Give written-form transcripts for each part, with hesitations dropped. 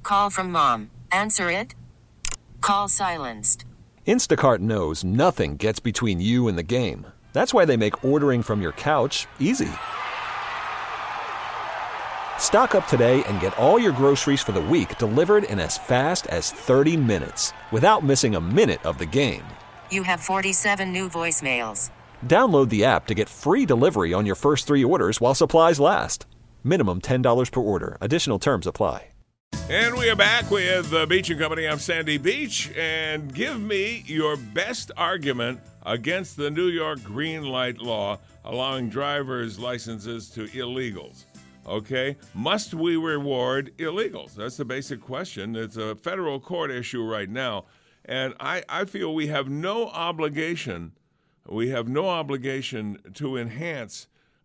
Call from mom. Answer it. Call silenced. Instacart knows nothing gets between you and the game. That's why they make ordering from your couch easy. Stock up today and get all your groceries for the week delivered in as fast as 30 minutes without missing a minute of the game. You have 47 new voicemails. Download the app to get free delivery on your first 3 orders while supplies last. Minimum $10 per order. Additional terms apply. And we are back with Beach & Company. I'm Sandy Beach. And give me your best argument against the New York green light law allowing driver's licenses to illegals. Okay? Must we reward illegals? That's the basic question. It's a federal court issue right now. And I feel we have no obligation. We have no obligation to enhance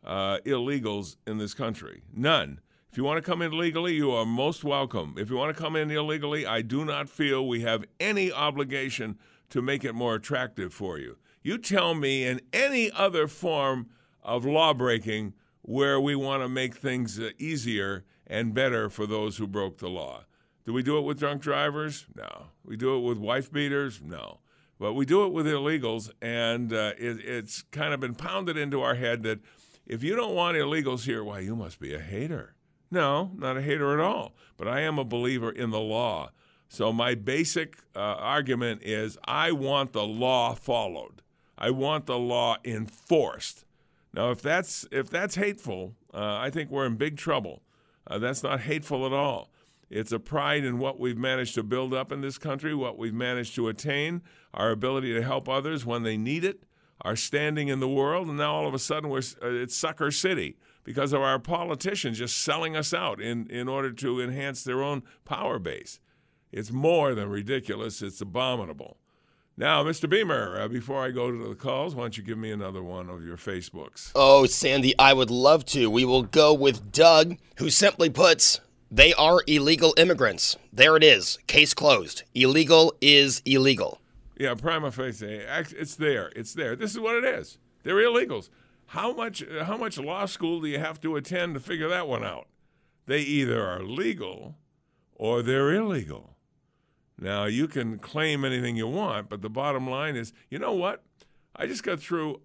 illegals in this country. None. If you want to come in legally, you are most welcome. If you want to come in illegally, I do not feel we have any obligation to make it more attractive for you. You tell me in any other form of lawbreaking where we want to make things easier and better for those who broke the law. Do we do it with drunk drivers? No. We do it with wife beaters? No. But we do it with illegals, and it's kind of been pounded into our head that if you don't want illegals here, why, you must be a hater. No, not a hater at all. But I am a believer in the law. So my basic argument is I want the law followed. I want the law enforced. Now, if that's hateful, I think we're in big trouble. That's not hateful at all. It's a pride in what we've managed to build up in this country, what we've managed to attain, our ability to help others when they need it, our standing in the world, and now all of a sudden it's Sucker City because of our politicians just selling us out in order to enhance their own power base. It's more than ridiculous. It's abominable. Now, Mr. Beamer, before I go to the calls, why don't you give me another one of your Facebooks? Oh, Sandy, I would love to. We will go with Doug, who simply puts, they are illegal immigrants. There it is. Case closed. Illegal is illegal. Yeah, prima facie. It's there. It's there. This is what it is. They're illegals. How much law school do you have to attend to figure that one out? They either are legal or they're illegal. Now, you can claim anything you want, but the bottom line is, you know what? I just got through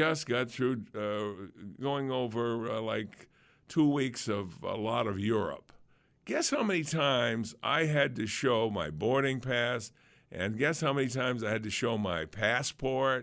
going over like 2 weeks of a lot of Europe. Guess how many times I had to show my boarding pass, and guess how many times I had to show my passport?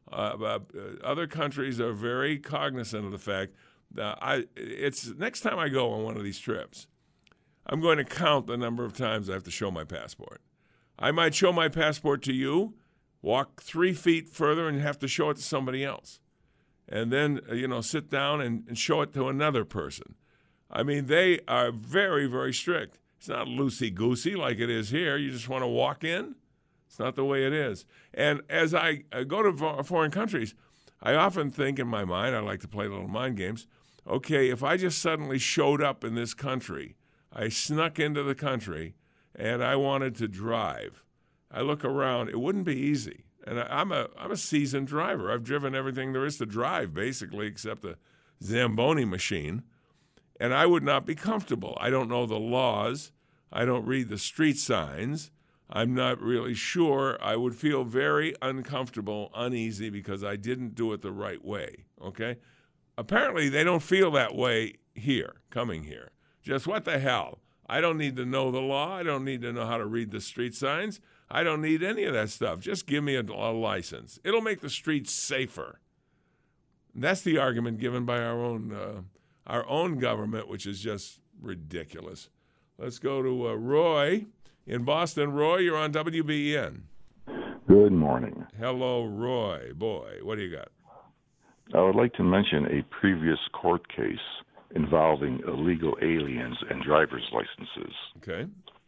Other countries are very cognizant of the fact that next time I go on one of these trips, I'm going to count the number of times I have to show my passport. I might show my passport to you, walk 3 feet further, and have to show it to somebody else. And then, sit down and show it to another person. I mean, they are very, very strict. It's not loosey-goosey like it is here. You just want to walk in. It's not the way it is. And as I go to foreign countries, I often think in my mind, I like to play little mind games, okay, if I just suddenly showed up in this country, I snuck into the country, and I wanted to drive. I look around. It wouldn't be easy. And I'm a seasoned driver. I've driven everything there is to drive, basically, except the Zamboni machine. And I would not be comfortable. I don't know the laws. I don't read the street signs. I'm not really sure. I would feel very uncomfortable, uneasy, because I didn't do it the right way, okay? Apparently, they don't feel that way here, coming here. Just what the hell? I don't need to know the law. I don't need to know how to read the street signs. I don't need any of that stuff. Just give me a license. It'll make the streets safer. And that's the argument given by our own government, which is just ridiculous. Let's go to Roy in Boston. Roy, you're on WBEN. Good morning. Hello, Roy. Boy, what do you got? I would like to mention a previous court case involving illegal aliens and driver's licenses. Okay.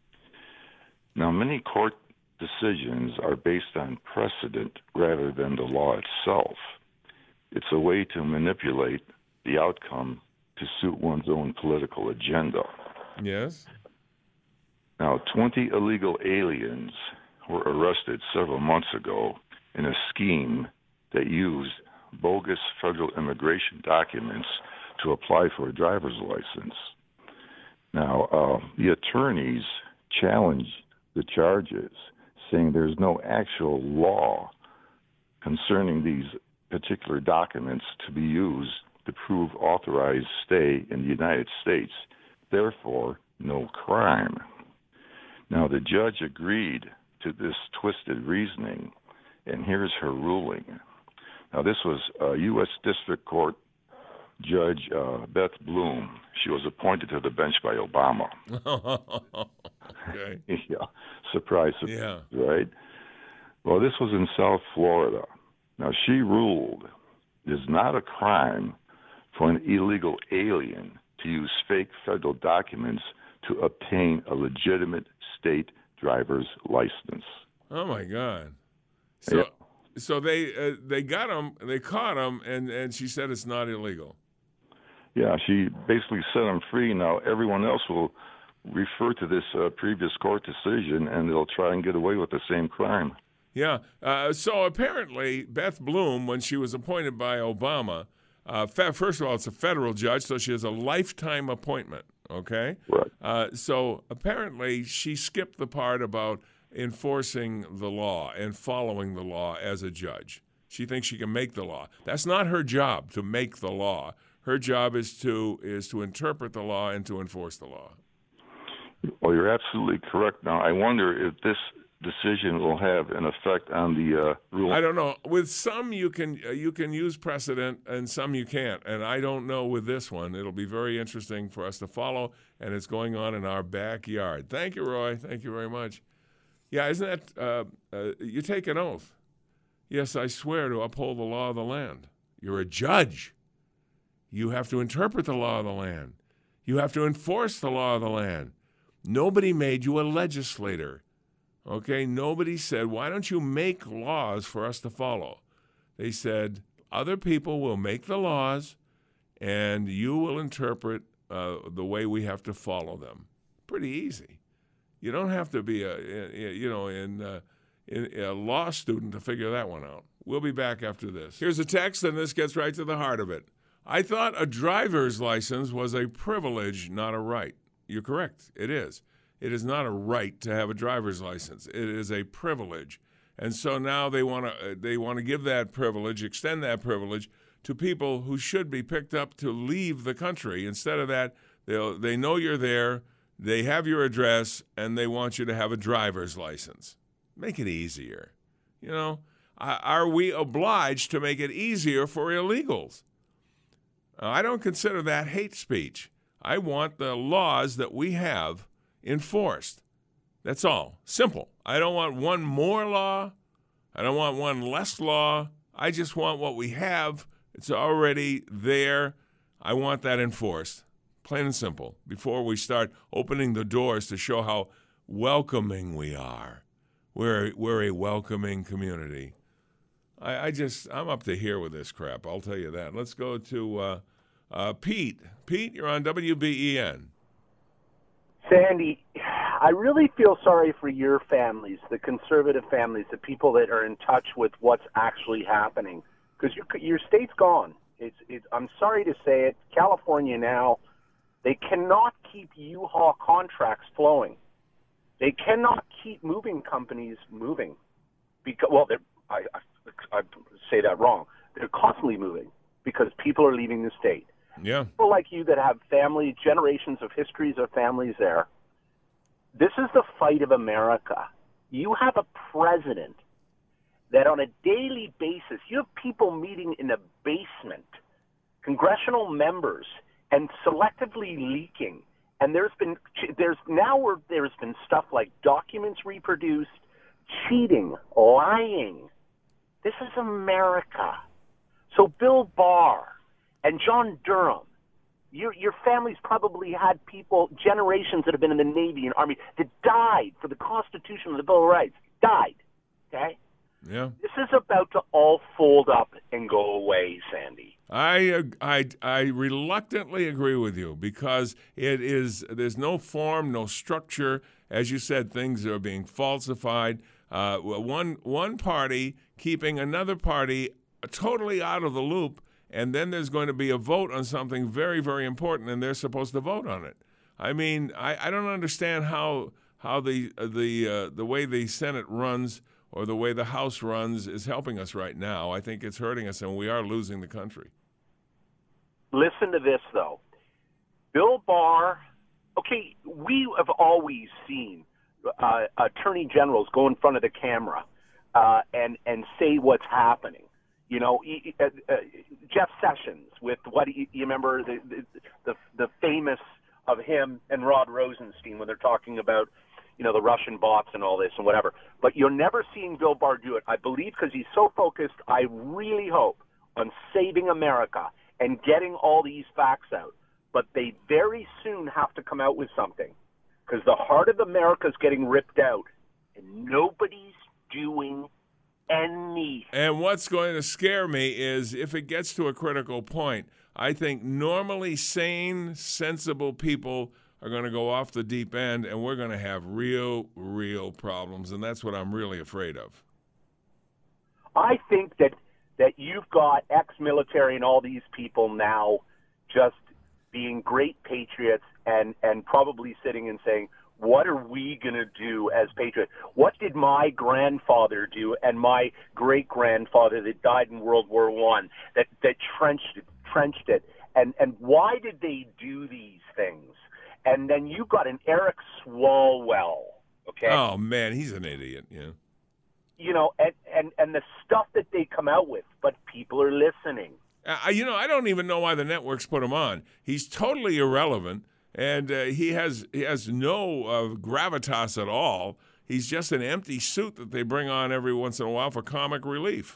Now, many court decisions are based on precedent rather than the law itself. It's a way to manipulate the outcome to suit one's own political agenda. Yes. Now, 20 illegal aliens were arrested several months ago in a scheme that used bogus federal immigration documents to apply for a driver's license. Now, the attorneys challenged the charges, saying there's no actual law concerning these particular documents to be used to prove authorized stay in the United States. Therefore, no crime. Now, the judge agreed to this twisted reasoning, and here's her ruling. Now, this was U.S. District Court Judge Beth Bloom. She was appointed to the bench by Obama. Okay. Yeah, surprise, Yeah. right? Well, this was in South Florida. Now, she ruled it is not a crime for an illegal alien to use fake federal documents to obtain a legitimate state driver's license. Oh my God! So, Yeah. so they got him, they caught him, and she said it's not illegal. Yeah, she basically set him free. Now, everyone else will refer to this previous court decision, and they'll try and get away with the same crime. Yeah. So apparently, Beth Bloom, when she was appointed by Obama, first of all, it's a federal judge, so she has a lifetime appointment. Okay. Right. So apparently, she skipped the part about enforcing the law and following the law as a judge. She thinks she can make the law. That's not her job to make the law. Her job is to interpret the law and to enforce the law. Well, you're absolutely correct. Now, I wonder if this decision will have an effect on the rule. I don't know. With some, you can use precedent, and some you can't. And I don't know with this one. It'll be very interesting for us to follow, and it's going on in our backyard. Thank you, Roy. Thank you very much. Yeah, isn't that you take an oath? Yes, I swear to uphold the law of the land. You're a judge. You have to interpret the law of the land. You have to enforce the law of the land. Nobody made you a legislator. Okay? Nobody said, why don't you make laws for us to follow? They said, other people will make the laws, and you will interpret the way we have to follow them. Pretty easy. You don't have to be a law student to figure that one out. We'll be back after this. Here's a text, and this gets right to the heart of it. I thought a driver's license was a privilege, not a right. You're correct. It is. It is not a right to have a driver's license. It is a privilege. And so now they want to give that privilege, extend that privilege to people who should be picked up to leave the country. Instead of that, they know you're there, they have your address, and they want you to have a driver's license. Make it easier. You know, are we obliged to make it easier for illegals? I don't consider that hate speech. I want the laws that we have enforced. That's all. Simple. I don't want one more law. I don't want one less law. I just want what we have. It's already there. I want that enforced. Plain and simple. Before we start opening the doors to show how welcoming we are. We're a welcoming community. I'm up to here with this crap. I'll tell you that. Let's go to Pete. Pete, you're on WBEN. Sandy, I really feel sorry for your families, the conservative families, the people that are in touch with what's actually happening, because your state's gone. I'm sorry to say it. California now, they cannot keep U-Haul contracts flowing. They cannot keep moving companies moving. I say that wrong. They're constantly moving because people are leaving the state. Yeah. People like you that have family, generations of histories of families there. This is the fight of America. You have a president that on a daily basis, you have people meeting in the basement, congressional members, and selectively leaking. And there's been stuff like documents reproduced, cheating, lying. This is America. So Bill Barr and John Durham, your family's probably had people, generations that have been in the Navy and Army, that died for the Constitution and the Bill of Rights. Died. Okay? Yeah. This is about to all fold up and go away, Sandy. I reluctantly agree with you because there's no form, no structure. As you said, things are being falsified. One party keeping another party totally out of the loop, and then there's going to be a vote on something very, very important, and they're supposed to vote on it. I mean, I don't understand how how the way the Senate runs or the way the House runs is helping us right now. I think it's hurting us, and we are losing the country. Listen to this, though. Bill Barr, okay, we have always seen attorney generals go in front of the camera and say what's happening. You know, Jeff Sessions with what you remember the famous of him and Rod Rosenstein when they're talking about, you know, the Russian bots and all this and whatever. But you're never seeing Bill Barr do it. I believe because he's so focused, I really hope, on saving America and getting all these facts out. But they very soon have to come out with something because the heart of America is getting ripped out and nobody's doing anything. And what's going to scare me is if it gets to a critical point, I think normally sane, sensible people are going to go off the deep end, and we're going to have real problems, and that's what I'm really afraid of. I think that you've got ex-military and all these people now just being great patriots and probably sitting and saying, what are we going to do as patriots? What did my grandfather do and my great-grandfather that died in World War I that trenched it? And why did they do these things? And then you got an Eric Swalwell, okay? Oh, man, he's an idiot, yeah. You know, and the stuff that they come out with, but people are listening. You know, I don't even know why the networks put him on. He's totally irrelevant, and he has no gravitas at all. He's just an empty suit that they bring on every once in a while for comic relief.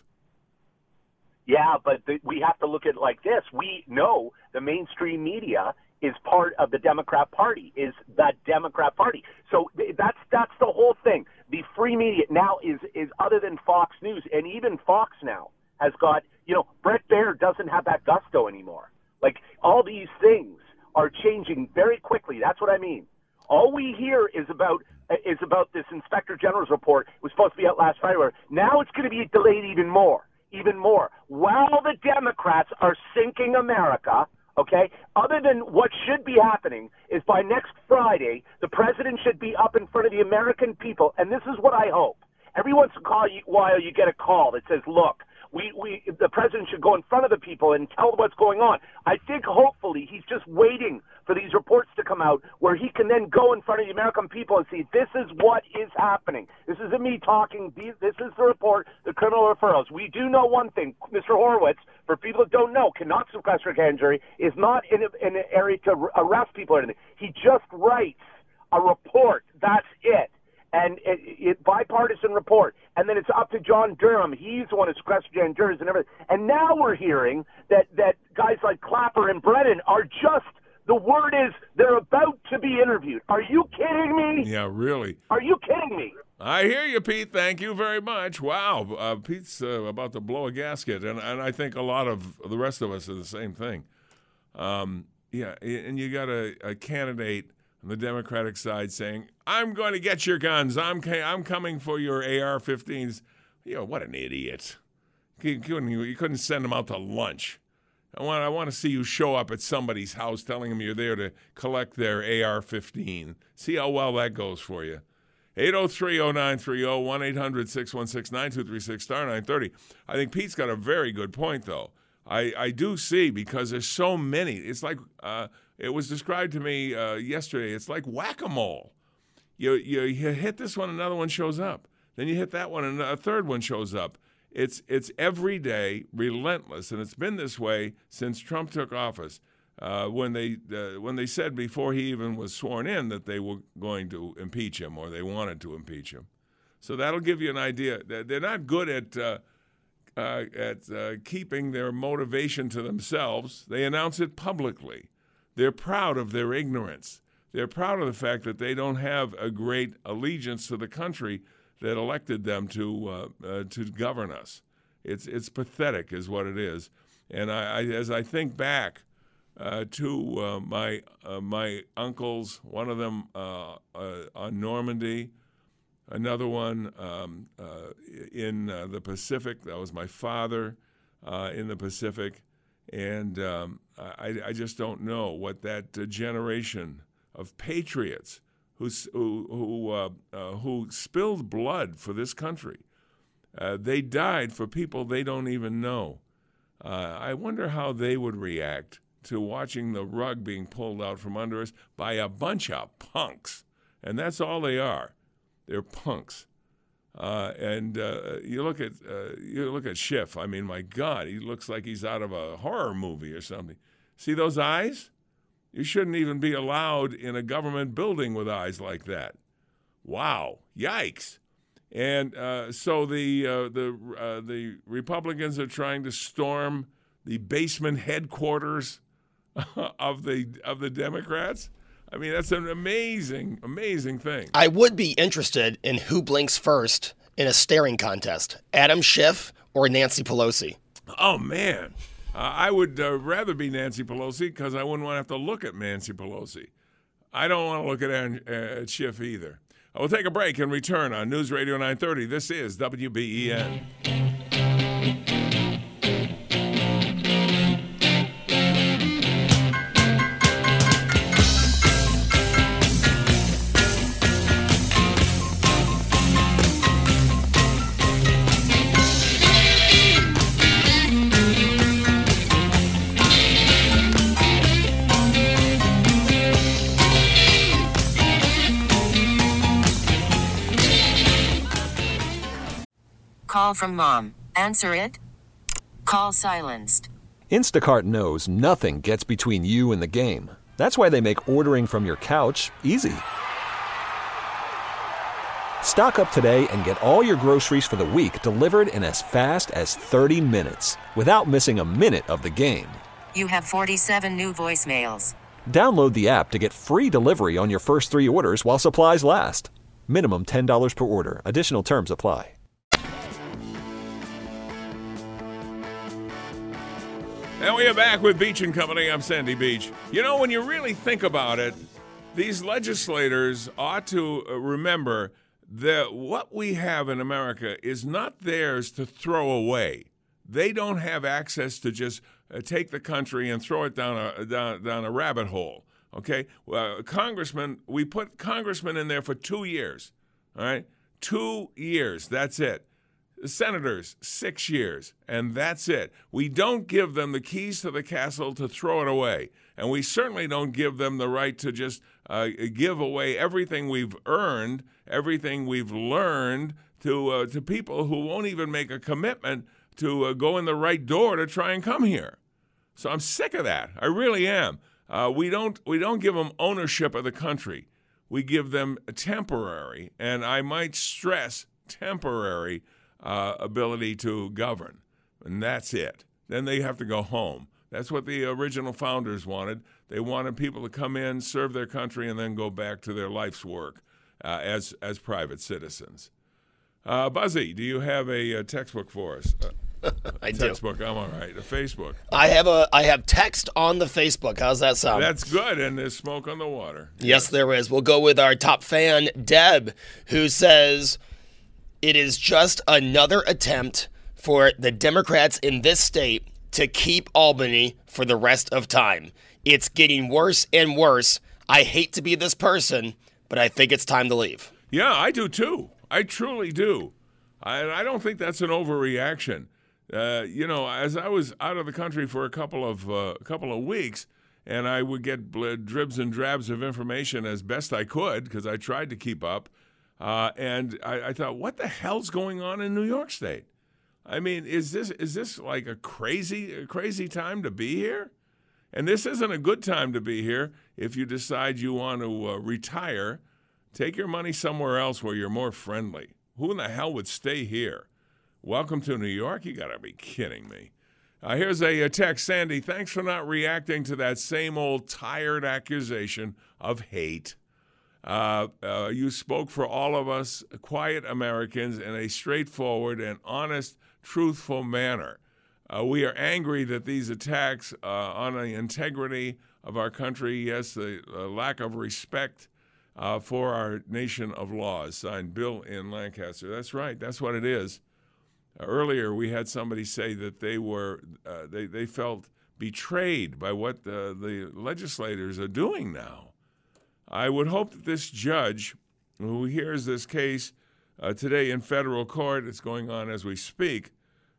Yeah, but we have to look at it like this. We know the mainstream media is part of the Democrat Party, is the Democrat Party. So that's the whole thing. The free media now is other than Fox News, and even Fox now has got, you know, Brett Baird doesn't have that gusto anymore. Like, all these things are changing very quickly. That's what I mean. All we hear is about this Inspector General's report. It was supposed to be out last Friday. Now it's going to be delayed even more. While the Democrats are sinking America, okay, other than what should be happening is by next Friday, the president should be up in front of the American people, and this is what I hope. Every once in a while you get a call that says, look, the president should go in front of the people and tell them what's going on. I think hopefully he's just waiting for these reports to come out where he can then go in front of the American people and see this is what is happening. This isn't me talking. This is the report, the criminal referrals. We do know one thing. Mr. Horowitz, for people that don't know, cannot sequester a grand jury, is not in an area to arrest people or anything. He just writes a report. That's it. And it bipartisan report. And then it's up to John Durham. He's the one who sequestered grand juries and everything. And now we're hearing that guys like Clapper and Brennan are just, the word is they're about to be interviewed. Are you kidding me? Yeah, really. Are you kidding me? I hear you, Pete. Thank you very much. Wow. Pete's about to blow a gasket. And I think a lot of the rest of us are the same thing. Yeah, and you got a candidate on the Democratic side saying, I'm going to get your guns. I'm coming for your AR-15s. You know, what an idiot. You couldn't send them out to lunch. I want to see you show up at somebody's house telling them you're there to collect their AR-15. See how well that goes for you. 803-0930, 1-800-616-9236, star 930. I think Pete's got a very good point, though. I do see, because there's so many. It's like it was described to me yesterday. It's like whack-a-mole. You hit this one, another one shows up. Then you hit that one, and a third one shows up. It's every day, relentless, and it's been this way since Trump took office. When they said before he even was sworn in that they were going to impeach him, or they wanted to impeach him. So that'll give you an idea. They're not good at keeping their motivation to themselves. They announce it publicly. They're proud of their ignorance. They're proud of the fact that they don't have a great allegiance to the country that elected them to govern us. It's pathetic, is what it is. And as I think back to my uncles, one of them on Normandy, another one in the Pacific. That was my father in the Pacific. And I just don't know what that generation of patriots who spilled blood for this country. They died for people they don't even know. I wonder how they would react to watching the rug being pulled out from under us by a bunch of punks. And that's all they are. They're punks. You look at Schiff. I mean, my God, he looks like he's out of a horror movie or something. See those eyes? You shouldn't even be allowed in a government building with eyes like that. Wow, yikes! And so the Republicans are trying to storm the basement headquarters of the Democrats. I mean, that's an amazing, amazing thing. I would be interested in who blinks first in a staring contest, Adam Schiff or Nancy Pelosi. Oh, man. I would rather be Nancy Pelosi because I wouldn't want to have to look at Nancy Pelosi. I don't want to look at Schiff either. We'll take a break and return on News Radio 930. This is WBEN. Call from mom. Answer it. Call silenced. Instacart knows nothing gets between you and the game. That's why they make ordering from your couch easy. Stock up today and get all your groceries for the week delivered in as fast as 30 minutes without missing a minute of the game. You have 47 new voicemails. Download the app to get free delivery on your first 3 orders while supplies last. Minimum $10 per order. Additional terms apply. And we are back with Beach and Company. I'm Sandy Beach. You know, when you really think about it, these legislators ought to remember that what we have in America is not theirs to throw away. They don't have access to just take the country and throw it down a rabbit hole. Okay, congressmen, we put congressmen in there for 2 years. All right, 2 years. That's it. Senators, 6 years, and that's it. We don't give them the keys to the castle to throw it away, and we certainly don't give them the right to just give away everything we've earned, everything we've learned to people who won't even make a commitment to go in the right door to try and come here. So I'm sick of that. I really am. We don't give them ownership of the country. We give them temporary, and I might stress temporary, ability to govern, and that's it. Then they have to go home. That's what the original founders wanted. They wanted people to come in, serve their country, and then go back to their life's work as private citizens. Buzzy, do you have a textbook for us? I do. Textbook, I'm all right. A Facebook. I have text on the Facebook. How's that sound? That's good, and there's smoke on the water. Yes, there is. We'll go with our top fan, Deb, who says, it is just another attempt for the Democrats in this state to keep Albany for the rest of time. It's getting worse and worse. I hate to be this person, but I think it's time to leave. Yeah, I do too. I truly do. I don't think that's an overreaction. As I was out of the country for a couple of weeks, and I would get dribs and drabs of information as best I could because I tried to keep up. And I thought, what the hell's going on in New York State? I mean, is this like a crazy time to be here? And this isn't a good time to be here if you decide you want to retire. Take your money somewhere else where you're more friendly. Who in the hell would stay here? Welcome to New York? You got to be kidding me. Here's a text. Sandy, thanks for not reacting to that same old tired accusation of hate. You spoke for all of us quiet Americans in a straightforward and honest, truthful manner. We are angry that these attacks on the integrity of our country, yes, the lack of respect for our nation of laws. Signed, Bill in Lancaster. That's right. That's what it is. Earlier, we had somebody say that they felt betrayed by what the legislators are doing now. I would hope that this judge who hears this case today in federal court, it's going on as we speak,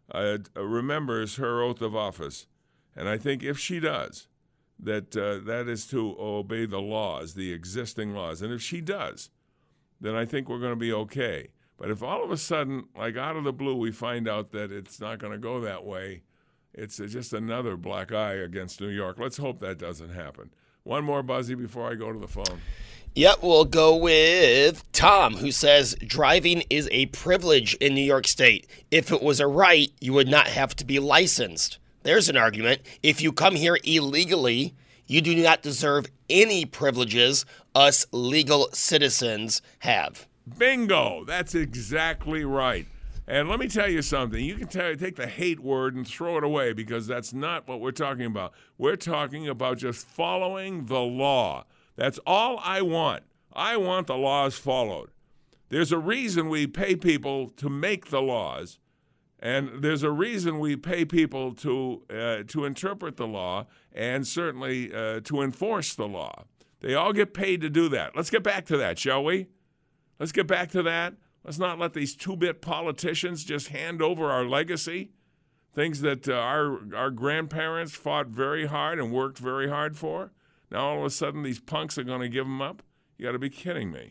remembers her oath of office. And I think if she does, that is to obey the laws, the existing laws. And if she does, then I think we're going to be okay. But if all of a sudden, like out of the blue, we find out that it's not going to go that way, it's just another black eye against New York. Let's hope that doesn't happen. One more, Buzzy, before I go to the phone. Yep, we'll go with Tom, who says driving is a privilege in New York State. If it was a right, you would not have to be licensed. There's an argument. If you come here illegally, you do not deserve any privileges us legal citizens have. Bingo! That's exactly right. And let me tell you something. You can take the hate word and throw it away because that's not what we're talking about. We're talking about just following the law. That's all I want. I want the laws followed. There's a reason we pay people to make the laws, and there's a reason we pay people to interpret the law and certainly to enforce the law. They all get paid to do that. Let's get back to that, shall we? Let's get back to that. Let's not let these two-bit politicians just hand over our legacy, things that our grandparents fought very hard and worked very hard for. Now all of a sudden these punks are going to give them up? You got to be kidding me.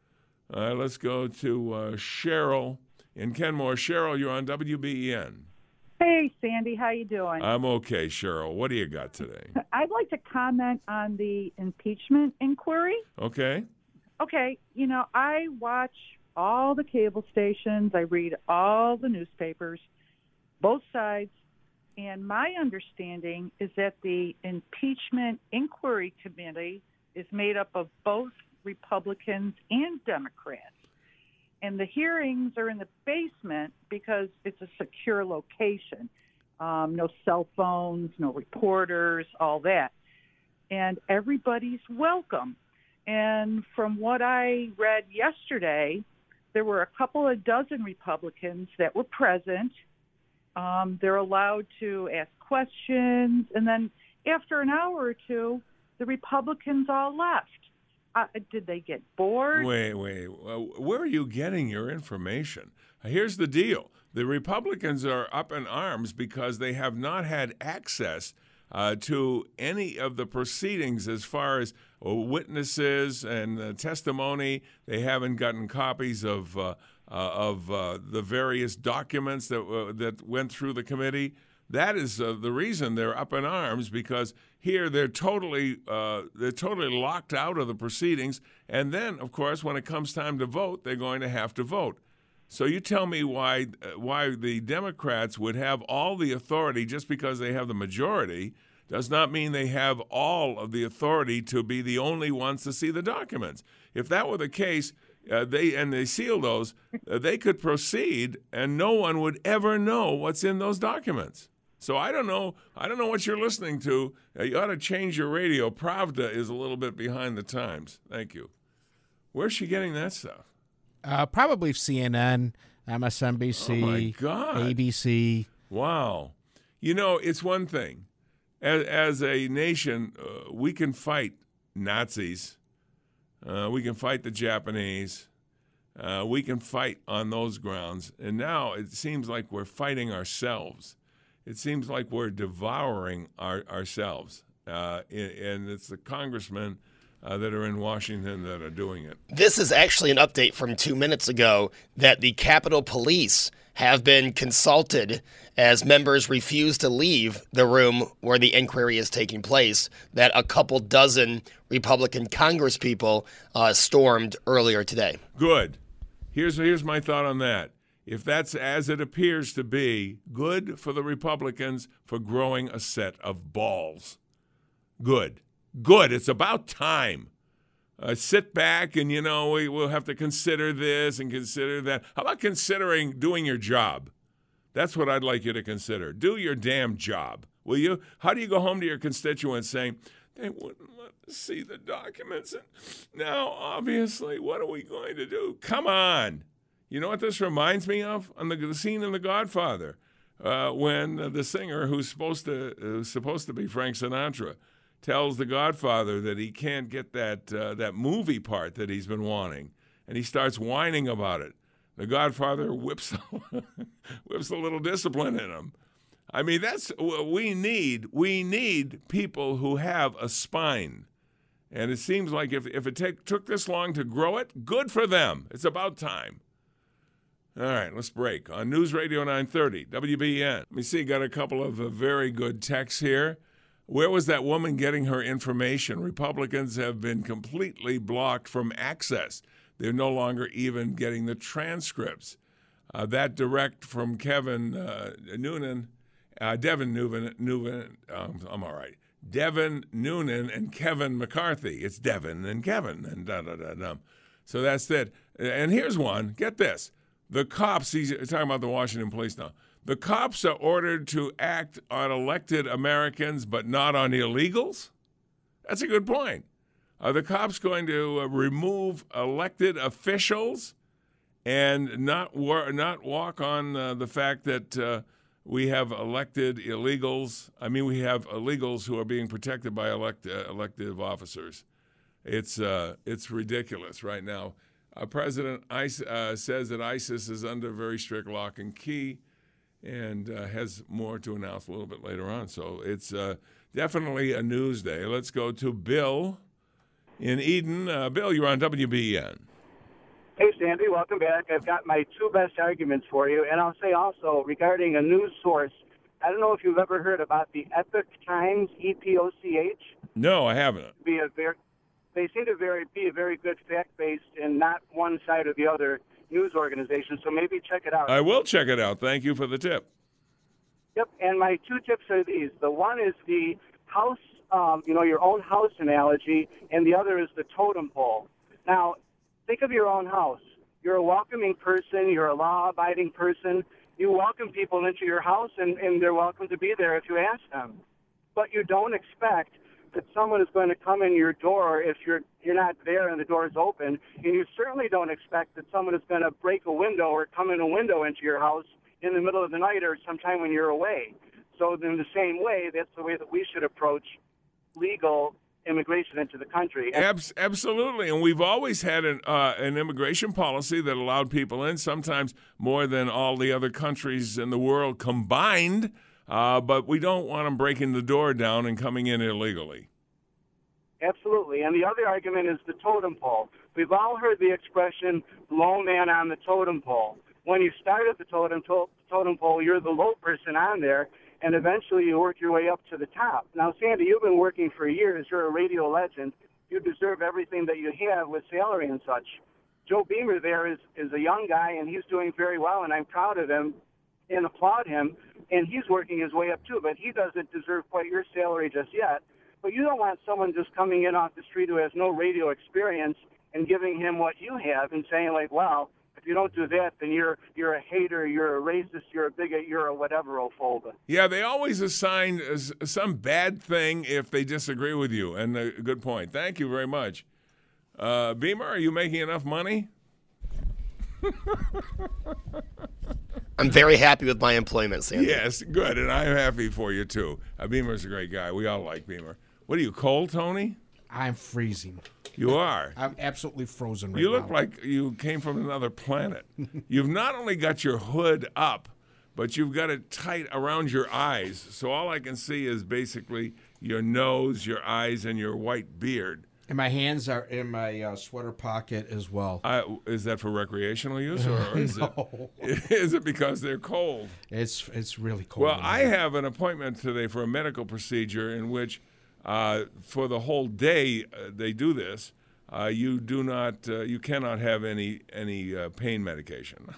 Let's go to Cheryl in Kenmore. Cheryl, you're on WBEN. Hey, Sandy, how you doing? I'm okay, Cheryl. What do you got today? I'd like to comment on the impeachment inquiry. Okay. Okay, I watch all the cable stations. I read all the newspapers, both sides. And my understanding is that the impeachment inquiry committee is made up of both Republicans and Democrats. And the hearings are in the basement because it's a secure location. No cell phones, no reporters, all that. And everybody's welcome. And from what I read yesterday, there were a couple of dozen Republicans that were present. They're allowed to ask questions, and then after an hour or two, the Republicans all left. Did they get bored? Wait. Where are you getting your information? Here's the deal. The Republicans are up in arms because they have not had access to any of the proceedings as far as witnesses and testimony. They haven't gotten copies of the various documents that went through the committee. That is the reason they're up in arms, because here they're totally locked out of the proceedings. And then, of course, when it comes time to vote, they're going to have to vote. So you tell me why the Democrats would have all the authority just because they have the majority does not mean they have all of the authority to be the only ones to see the documents. If that were the case, they seal those, they could proceed, and no one would ever know what's in those documents. So I don't know what you're listening to. You ought to change your radio. Pravda is a little bit behind the times. Thank you. Where's she getting that stuff? Probably CNN, MSNBC, oh my God. ABC. Wow. It's one thing. As a nation, we can fight Nazis. We can fight the Japanese. We can fight on those grounds. And now it seems like we're fighting ourselves. It seems like we're devouring ourselves. And it's the congressmen that are in Washington that are doing it. This is actually an update from 2 minutes ago that the Capitol Police have been consulted as members refuse to leave the room where the inquiry is taking place, that a couple dozen Republican congresspeople stormed earlier today. Good. Here's my thought on that. If that's as it appears to be, good for the Republicans for growing a set of balls. Good. It's about time. Sit back and, we'll have to consider this and consider that. How about considering doing your job? That's what I'd like you to consider. Do your damn job, will you? How do you go home to your constituents saying, they wouldn't let us see the documents, and now, obviously, what are we going to do? Come on. You know what this reminds me of? On the scene in The Godfather, when the singer who's supposed to be Frank Sinatra, tells the Godfather that he can't get that movie part that he's been wanting, and he starts whining about it. The Godfather whips whips a little discipline in him. I mean, that's what we need. We need people who have a spine. And it seems like if it took this long to grow it, good for them. It's about time. All right, let's break. On News Radio 930, WBN. Let me see, got a couple of very good texts here. Where was that woman getting her information? Republicans have been completely blocked from access. They're no longer even getting the transcripts. That direct from Devin Noonan. I'm all right. Devin Noonan and Kevin McCarthy. It's Devin and Kevin and da-da-da-da. So that's it. And here's one. Get this. The cops, he's talking about the Washington police now. The cops are ordered to act on elected Americans but not on illegals? That's a good point. Are the cops going to remove elected officials and not walk on the fact that we have elected illegals? I mean, we have illegals who are being protected by elective officers. It's ridiculous right now. President says that ISIS is under very strict lock and key, and has more to announce a little bit later on. So it's definitely a news day. Let's go to Bill in Eden. Bill, you're on WBN. Hey, Sandy, welcome back. I've got my two best arguments for you. And I'll say also, regarding a news source, I don't know if you've ever heard about the Epoch Times, EPOCH. No, I haven't. They seem to be a very good fact-based and not one side or the other news organization, so maybe check it out. I will check it out. Thank you for the tip. Yep, and my two tips are these. The one is the house, your own house analogy, and the other is the totem pole. Now, think of your own house. You're a welcoming person. You're a law-abiding person. You welcome people into your house, and they're welcome to be there if you ask them. But you don't expect that someone is going to come in your door if you're not there and the door is open, and you certainly don't expect that someone is going to break a window or come in a window into your house in the middle of the night or sometime when you're away. So in the same way, that's the way that we should approach legal immigration into the country. Absolutely, and we've always had an immigration policy that allowed people in, sometimes more than all the other countries in the world combined. But we don't want them breaking the door down and coming in illegally. Absolutely. And the other argument is the totem pole. We've all heard the expression, low man on the totem pole. When you start at the totem pole, you're the low person on there, and eventually you work your way up to the top. Now, Sandy, you've been working for years. You're a radio legend. You deserve everything that you have with salary and such. Joe Beamer there is a young guy, and he's doing very well, and I'm proud of him and applaud him. And he's working his way up, too, but he doesn't deserve quite your salary just yet. But you don't want someone just coming in off the street who has no radio experience and giving him what you have and saying, like, well, if you don't do that, then you're a hater, you're a racist, you're a bigot, you're a whatever-ophobe. Yeah, they always assign some bad thing if they disagree with you, and a good point. Thank you very much. Beamer, are you making enough money? I'm very happy with my employment, Sandy. Yes, good, and I'm happy for you, too. Beamer's a great guy. We all like Beamer. What are you, cold, Tony? I'm freezing. You are? I'm absolutely frozen right now. You look like you came from another planet. You've not only got your hood up, but you've got it tight around your eyes. So all I can see is basically your nose, your eyes, and your white beard. And my hands are in my sweater pocket as well. Is that for recreational use, or is, no. is it because they're cold? It's really cold. Well, I have an appointment today for a medical procedure in which, for the whole day they do this. You cannot have any pain medication.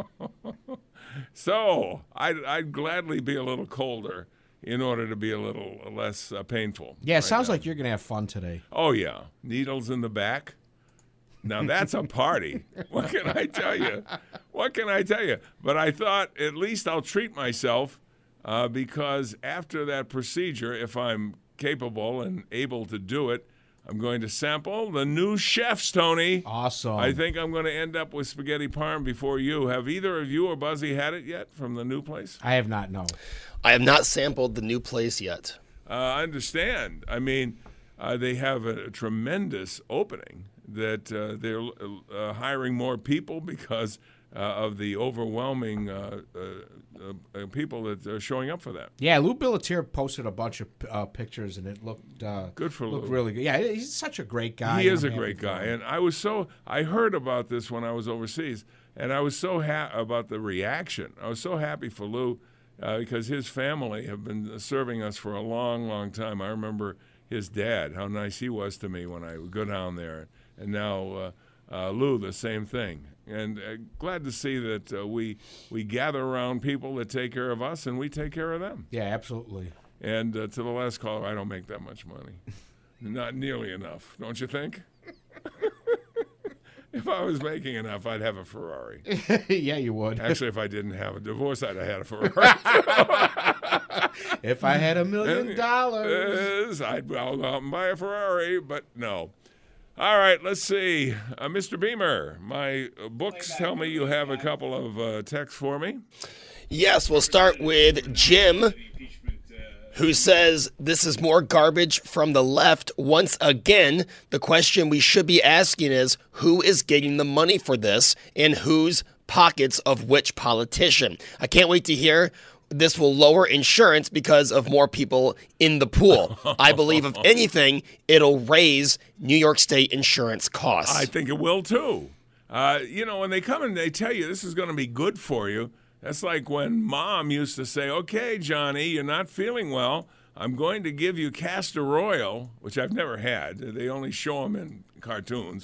So I'd gladly be a little colder in order to be a little less painful. Yeah, it sounds like you're going to have fun today. Oh, yeah. Needles in the back. Now, that's a party. What can I tell you? But I thought at least I'll treat myself because after that procedure, if I'm capable and able to do it, I'm going to sample the new chefs, Tony. Awesome. I think I'm going to end up with spaghetti parm before you. Have either of you or Buzzy had it yet from the new place? I have not, no. I have not sampled the new place yet. I understand. I mean, they have a tremendous opening that they're hiring more people because of the overwhelming people that are showing up for that. Yeah, Lou Billatier posted a bunch of pictures, and it looked good for Lou. Looked really good. Yeah, he's such a great guy. He is a great guy, and I heard about this when I was overseas, and I was so about the reaction. I was so happy for Lou because his family have been serving us for a long, long time. I remember his dad, how nice he was to me when I would go down there, and now Lou, the same thing. And glad to see that we gather around people that take care of us, and we take care of them. Yeah, absolutely. And to the last caller, I don't make that much money. Not nearly enough, don't you think? If I was making enough, I'd have a Ferrari. Yeah, you would. Actually, if I didn't have a divorce, I'd have had a Ferrari. If I had $1 million, I'd go out and buy a Ferrari, but no. All right, let's see. Mr. Beamer, my books tell me you have a couple of texts for me. Yes, we'll start with Jim, who says this is more garbage from the left. Once again, the question we should be asking is, who is getting the money for this and whose pockets of which politician? I can't wait to hear. This will lower insurance because of more people in the pool. I believe, if anything, it'll raise New York State insurance costs. I think it will, too. When they come and they tell you this is going to be good for you, that's like when Mom used to say, okay, Johnny, you're not feeling well. I'm going to give you castor oil, which I've never had. They only show them in cartoons.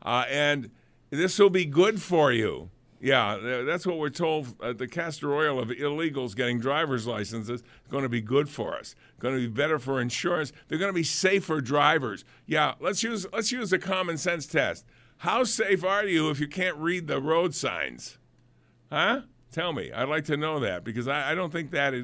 And this will be good for you. Yeah, that's what we're told. The castor oil of illegals getting driver's licenses is going to be good for us. Going to be better for insurance. They're going to be safer drivers. Yeah, let's use a common sense test. How safe are you if you can't read the road signs? Huh? Tell me. I'd like to know that because I don't think that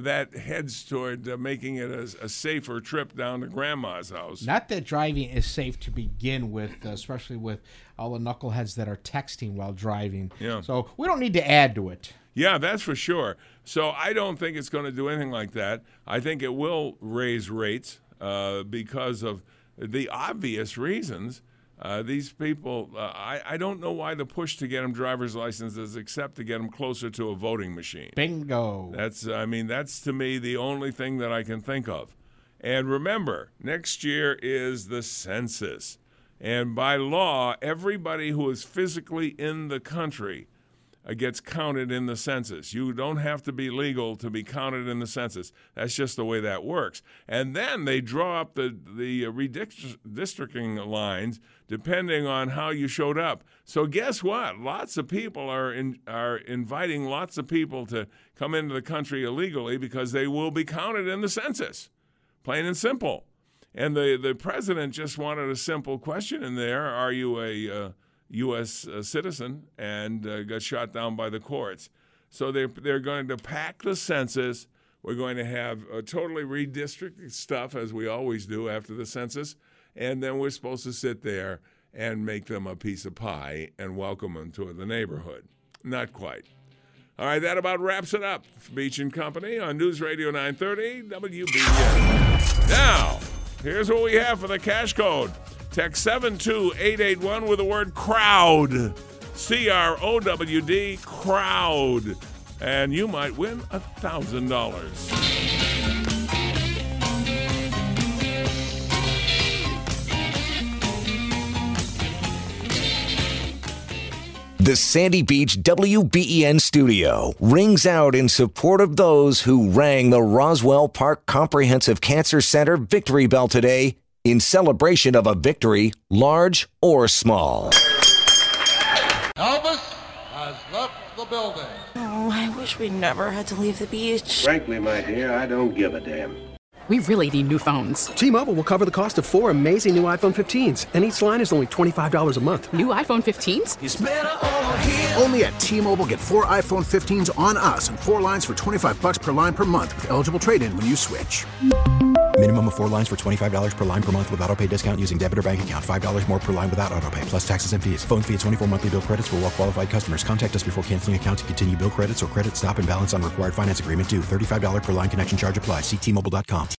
heads toward making it a safer trip down to Grandma's house. Not that driving is safe to begin with, especially with all the knuckleheads that are texting while driving. Yeah. So we don't need to add to it. Yeah, that's for sure. So I don't think it's going to do anything like that. I think it will raise rates because of the obvious reasons. These people, I don't know why the push to get them driver's licenses except to get them closer to a voting machine. Bingo. That's to me the only thing that I can think of. And remember, next year is the census. And by law, everybody who is physically in the country gets counted in the census. You don't have to be legal to be counted in the census. That's just the way that works. And then they draw up the redistricting lines depending on how you showed up. So guess what? Lots of people are inviting lots of people to come into the country illegally because they will be counted in the census. Plain and simple. And the president just wanted a simple question in there. Are you a U.S. citizen? And got shot down by the courts. So they're going to pack the census. We're going to have totally redistricted stuff, as we always do after the census. And then we're supposed to sit there and make them a piece of pie and welcome them to the neighborhood. Not quite. All right, that about wraps it up. Beach and Company on News Radio 930 WBN. Now, here's what we have for the cash code. Text 72881 with the word crowd. CROWD, crowd. And you might win $1,000. The Sandy Beach WBEN studio rings out in support of those who rang the Roswell Park Comprehensive Cancer Center victory bell today in celebration of a victory, large or small. Elvis has left the building. Oh, I wish we never had to leave the beach. Frankly, my dear, I don't give a damn. We really need new phones. T-Mobile will cover the cost of 4 amazing new iPhone 15s, and each line is only $25 a month. New iPhone 15s? It's better over here. Only at T-Mobile, get 4 iPhone 15s on us and 4 lines for $25 per line per month with eligible trade-in when you switch. Minimum of 4 lines for $25 per line per month with autopay discount using debit or bank account. $5 more per line without autopay, plus taxes and fees. Phone fee at 24 monthly bill credits for well-qualified customers. Contact us before canceling account to continue bill credits or credit stop and balance on required finance agreement due. $35 per line connection charge applies. See T-Mobile.com.